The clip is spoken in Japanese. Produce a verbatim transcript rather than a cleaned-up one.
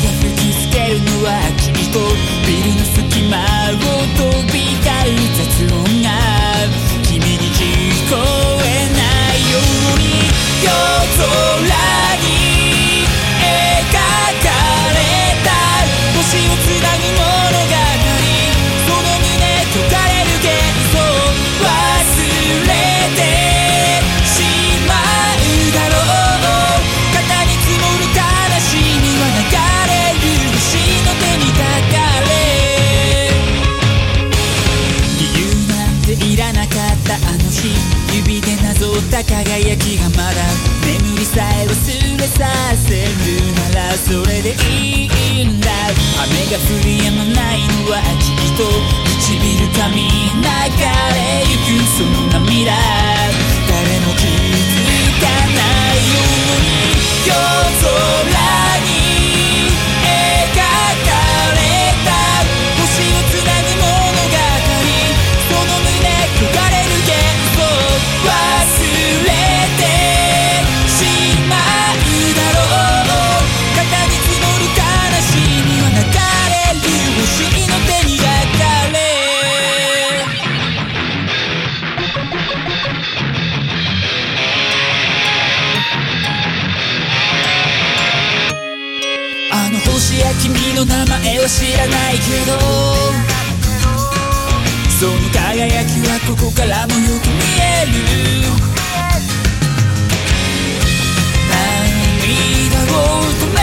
吹きつけるのはきっとビルの隙間を飛び交う雑音が君に聞こえないように夜空に描かれた星をつなぐ物語その胸焦がれる幻想忘れてしまうだろう肩に積もる悲しみは流れる星の手にかかれ理由なんていらなかったあの日指でなぞった輝きがまだ眠りさえ忘れさせるならそれでいいんだ雨が降り止まないのはきっと唇噛み流れゆくその涙誰も気づかないように夜空に描かれた星をつなぐ物語その胸焦がれる幻想忘れてしまうだろう肩に積もる悲しみは流れる星の手にかかれあの星や君の名前は知らないけどその輝きはここからもよく見える涙を止め